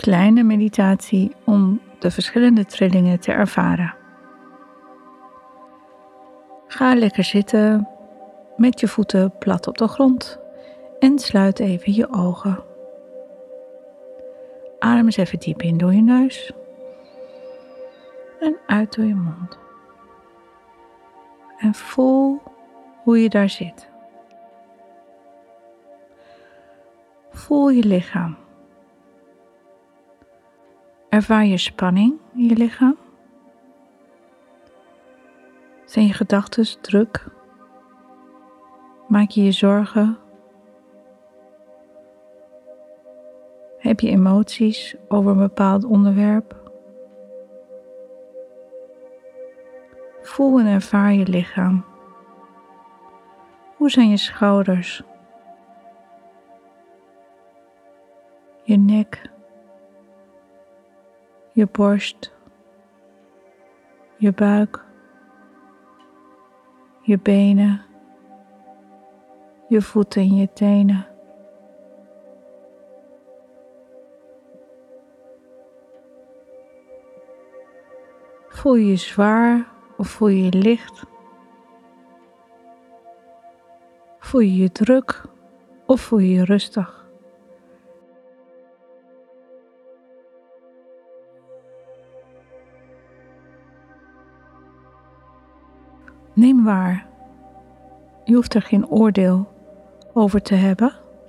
kleine meditatie om de verschillende trillingen te ervaren. Ga lekker zitten met je voeten plat op de grond en sluit even je ogen. Adem eens even diep in door je neus en uit door je mond. En voel hoe je daar zit. Voel je lichaam. Ervaar je spanning in je lichaam? Zijn je gedachten druk? Maak je je zorgen? Heb je emoties over een bepaald onderwerp? Voel en ervaar je lichaam. Hoe zijn je schouders? Je nek? Je borst? Je buik? Je benen? Je voeten en je tenen? Voel je je zwaar of voel je je licht? Voel je je druk of voel je je rustig? Neem waar. Je hoeft er geen oordeel over te hebben.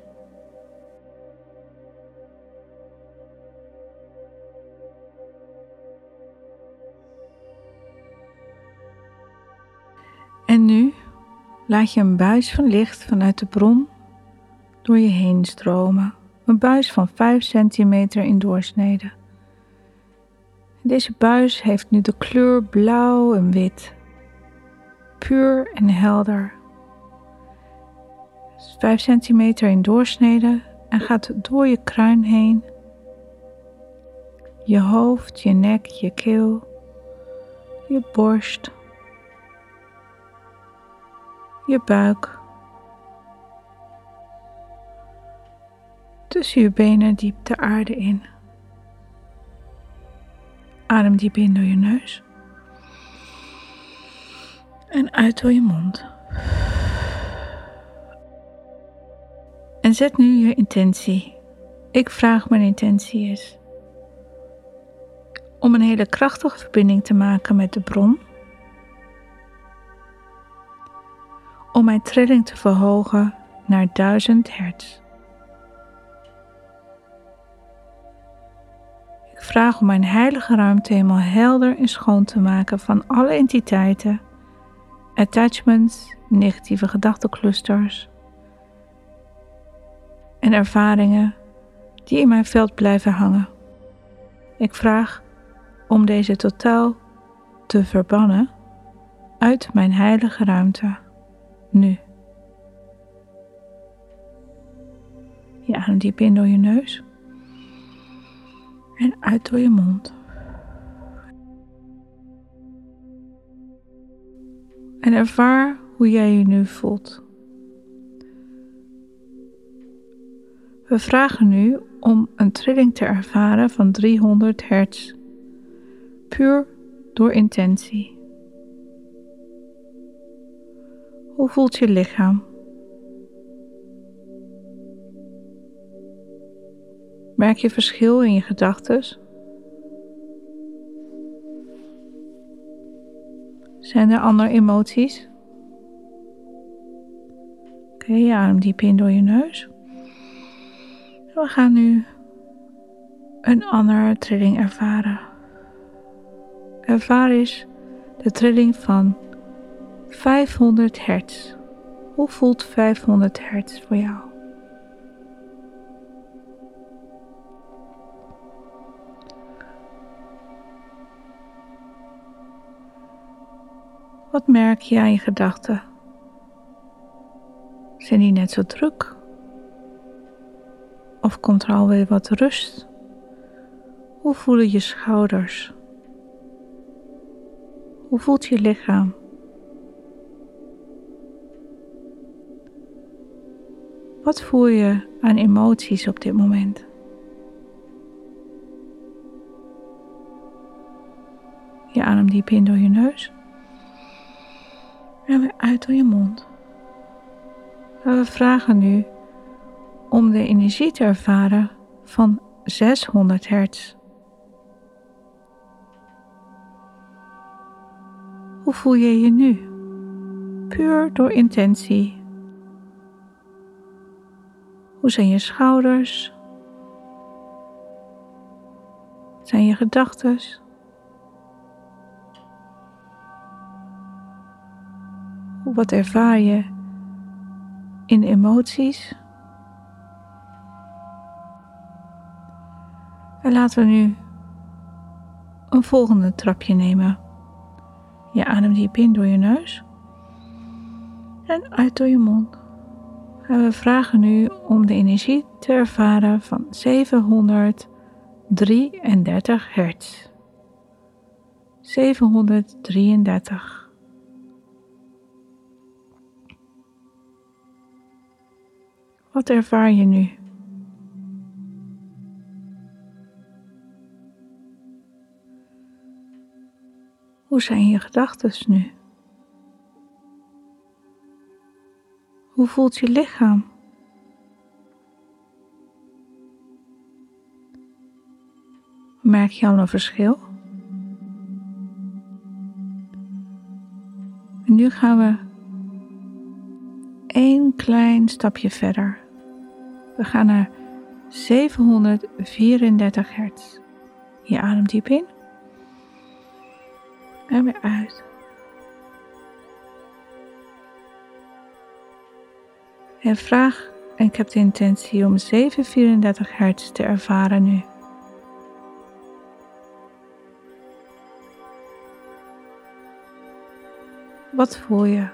En nu laat je een buis van licht vanuit de bron door je heen stromen. Een buis van 5 centimeter in doorsnede. Deze buis heeft nu de kleur blauw en wit. Puur en helder. 5 centimeter in doorsnede en gaat door je kruin heen. Je hoofd, je nek, je keel, je borst, je buik. Tussen je benen diep de aarde in. Adem diep in door je neus. En uit door je mond. En zet nu je intentie. Ik vraag mijn intentie is om een hele krachtige verbinding te maken met de bron. Om mijn trilling te verhogen naar 1000 hertz. Ik vraag om mijn heilige ruimte helemaal helder en schoon te maken van alle entiteiten, attachments, negatieve gedachtenclusters en ervaringen die in mijn veld blijven hangen. Ik vraag om deze totaal te verbannen uit mijn heilige ruimte, nu. Je ademt diep in door je neus en uit door je mond. En ervaar hoe jij je nu voelt. We vragen nu om een trilling te ervaren van 300 hertz. Puur door intentie. Hoe voelt je lichaam? Merk je verschil in je gedachten? Zijn er andere emoties? Oké, je ademt diep in door je neus. We gaan nu een andere trilling ervaren. Ervaar eens de trilling van 500 hertz. Hoe voelt 500 hertz voor jou? Wat merk je aan je gedachten? Zijn die net zo druk? Of komt er alweer wat rust? Hoe voelen je schouders? Hoe voelt je lichaam? Wat voel je aan emoties op dit moment? Je ademt diep in door je neus. En weer uit door je mond. En we vragen nu om de energie te ervaren van 600 hertz. Hoe voel je je nu? Puur door intentie. Hoe zijn je schouders? Zijn je gedachten? Wat ervaar je in emoties? En laten we nu een volgende trapje nemen. Je ademt diep in door je neus en uit door je mond. En we vragen nu om de energie te ervaren van 733 hertz. 733. Wat ervaar je nu? Hoe zijn je gedachten nu? Hoe voelt je lichaam? Merk je al een verschil? En nu gaan we één klein stapje verder. We gaan naar 734 hertz. Je ademt diep in. En weer uit. En vraag, en ik heb de intentie om 734 hertz te ervaren nu. Wat voel je?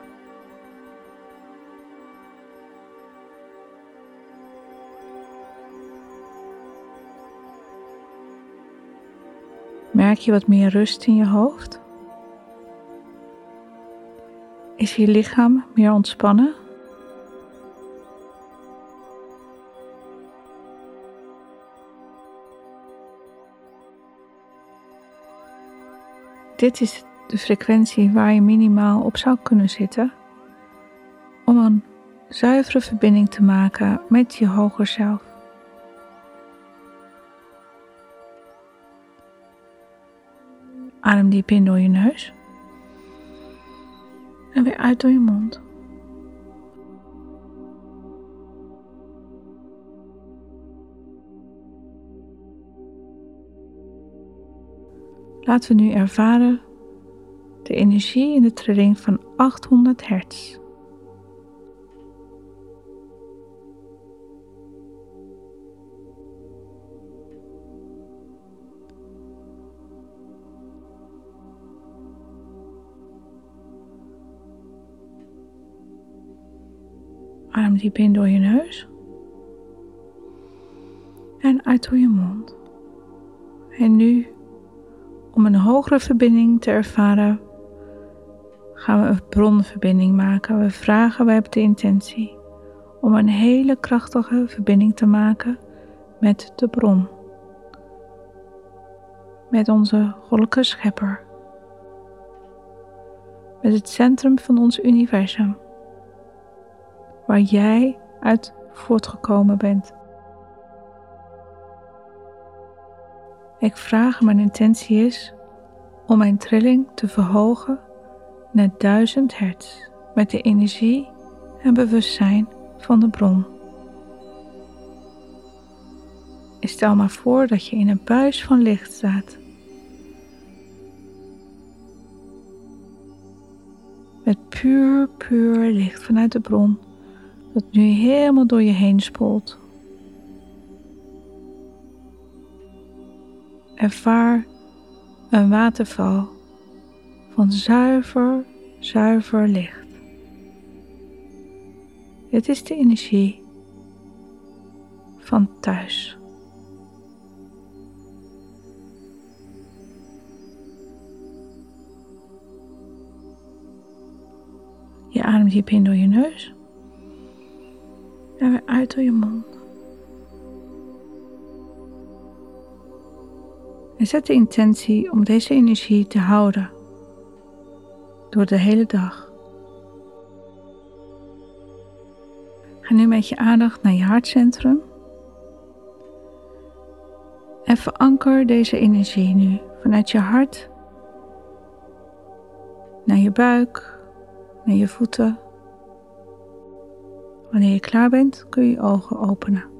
Merk je wat meer rust in je hoofd? Is je lichaam meer ontspannen? Dit is de frequentie waar je minimaal op zou kunnen zitten om een zuivere verbinding te maken met je hoger zelf. Adem diep in door je neus en weer uit door je mond. Laten we nu ervaren de energie in de trilling van 800 hertz. Adem diep in door je neus en uit door je mond. En nu, om een hogere verbinding te ervaren, gaan we een bronverbinding maken. We hebben de intentie om een hele krachtige verbinding te maken met de bron. Met onze goddelijke schepper. Met het centrum van ons universum. Waar jij uit voortgekomen bent. Ik vraag, mijn intentie is om mijn trilling te verhogen naar 1000 hertz met de energie en bewustzijn van de bron. En stel maar voor dat je in een buis van licht staat. Met puur licht vanuit de bron dat nu helemaal door je heen spoelt. Ervaar een waterval van zuiver licht. Het is de energie van thuis. Je ademt diep in door je neus en weer uit door je mond. En zet de intentie om deze energie te houden door de hele dag. Ga nu met je aandacht naar je hartcentrum. En veranker deze energie nu vanuit je hart naar je buik, naar je voeten. Wanneer je klaar bent, kun je je ogen openen.